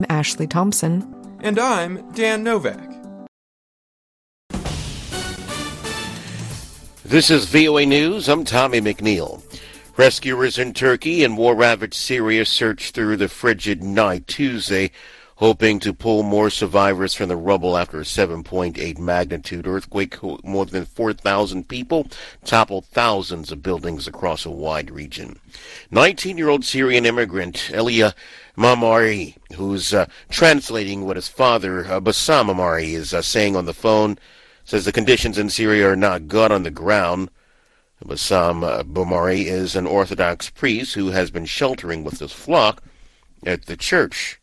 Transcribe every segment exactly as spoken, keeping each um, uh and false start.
Ashley Thompson. And I'm Dan Novak. This is V O A News. I'm Tommy McNeil. Rescuers in Turkey and war-ravaged Syria searched through the frigid night Tuesday, hoping to pull more survivors from the rubble after a seven point eight magnitude earthquake. More than four thousand people toppled thousands of buildings across a wide region. nineteen-year-old Syrian immigrant Elia Mamari, who's uh, translating what his father, uh, Bassam Mamari, is uh, saying on the phone, says the conditions in Syria are not good on the ground. Bassam uh, Mamari is an Orthodox priest who has been sheltering with his flock at the church.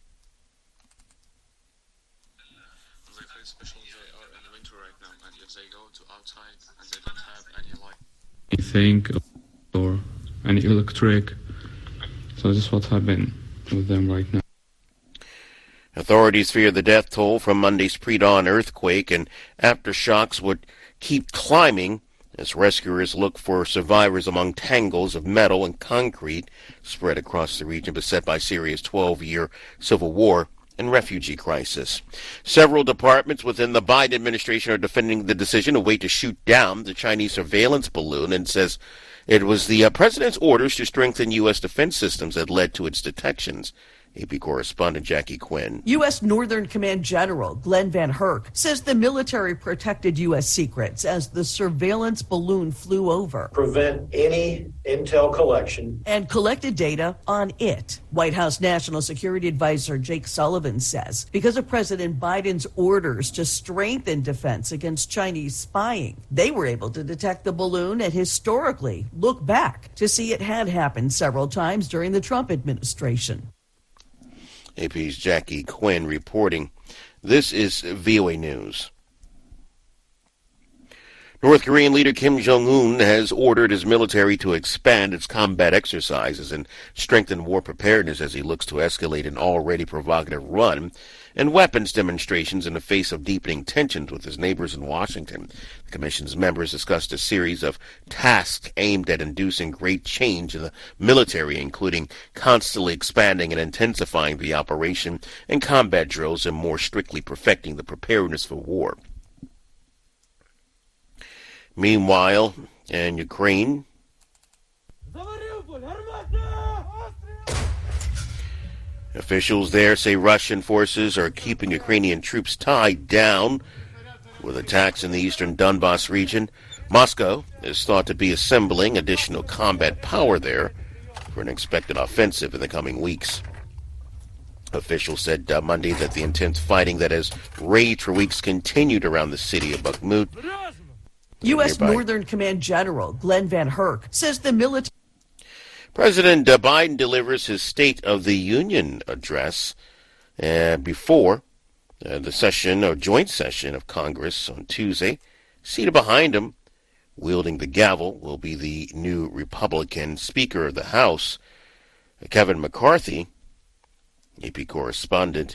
Anything or any electric. So this is what happened with them right now. Authorities fear the death toll from Monday's pre-dawn earthquake and aftershocks would keep climbing as rescuers look for survivors among tangles of metal and concrete spread across the region beset by Syria's twelve-year civil war and refugee crisis. Several departments within the Biden administration are defending the decision to wait to shoot down the Chinese surveillance balloon and says it was the uh, president's orders to strengthen U S defense systems that led to its detections. A P correspondent Jackie Quinn. U S Northern Command General Glenn Van Herk says the military protected U S secrets as the surveillance balloon flew over. Prevent any intel collection. And collected data on it. White House National Security Advisor Jake Sullivan says because of President Biden's orders to strengthen defense against Chinese spying, they were able to detect the balloon and historically look back to see it had happened several times during the Trump administration. A P's Jackie Quinn reporting. This is V O A News. North Korean leader Kim Jong-un has ordered his military to expand its combat exercises and strengthen war preparedness as he looks to escalate an already provocative run and weapons demonstrations in the face of deepening tensions with his neighbors in Washington. The commission's members discussed a series of tasks aimed at inducing great change in the military, including constantly expanding and intensifying the operation and combat drills and more strictly perfecting the preparedness for war. Meanwhile, in Ukraine, officials there say Russian forces are keeping Ukrainian troops tied down with attacks in the eastern Donbas region. Moscow is thought to be assembling additional combat power there for an expected offensive in the coming weeks. Officials said uh, Monday that the intense fighting that has raged for weeks continued around the city of Bakhmut. U S Northern Command General Glenn Van Herk says the military... President uh, Biden delivers his State of the Union address uh, before uh, the session or joint session of Congress on Tuesday. Seated behind him, wielding the gavel, will be the new Republican Speaker of the House, Kevin McCarthy. A P correspondent.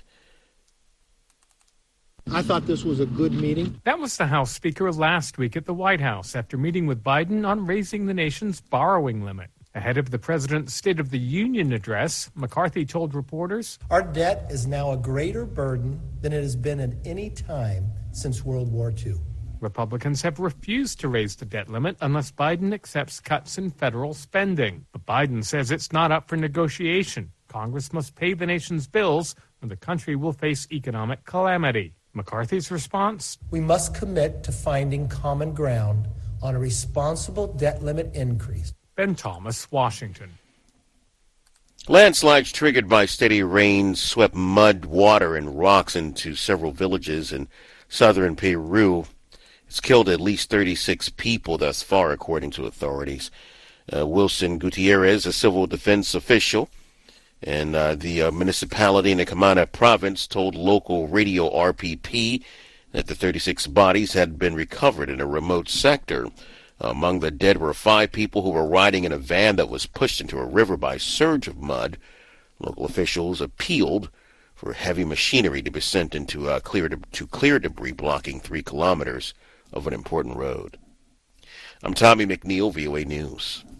I thought this was a good meeting. That was the House Speaker last week at the White House after meeting with Biden on raising the nation's borrowing limit. Ahead of the president's State of the Union address, McCarthy told reporters, "Our debt is now a greater burden than it has been at any time since World War Two. Republicans have refused to raise the debt limit unless Biden accepts cuts in federal spending. But Biden says it's not up for negotiation. Congress must pay the nation's bills or the country will face economic calamity. McCarthy's response? We must commit to finding common ground on a responsible debt limit increase. Ben Thomas, Washington. Landslides triggered by steady rain swept mud, water, and rocks into several villages in southern Peru. It's killed at least thirty-six people thus far, according to authorities. Uh, Wilson Gutierrez, a civil defense official, and uh, the uh, municipality in the Camana province told local radio R P P that the thirty-six bodies had been recovered in a remote sector. Among the dead were five people who were riding in a van that was pushed into a river by a surge of mud. Local officials appealed for heavy machinery to be sent into uh, clear de- to clear debris blocking three kilometers of an important road. I'm Tommy McNeil, V O A News.